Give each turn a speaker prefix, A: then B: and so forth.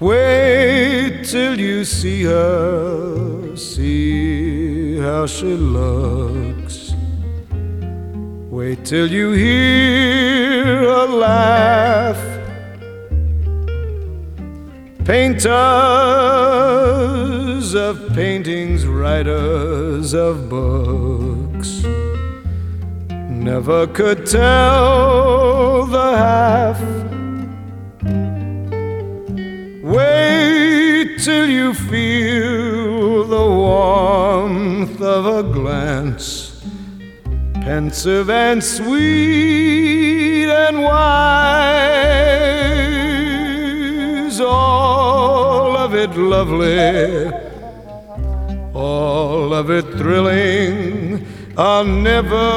A: Wait till you see her, see how she looks. Wait till you hear her laugh. Painters of paintings, writers of books never could tell the half. Wait till you feel the warmth of a glance, pensive and sweet and wise, all of it lovely, all of it thrilling. I'll never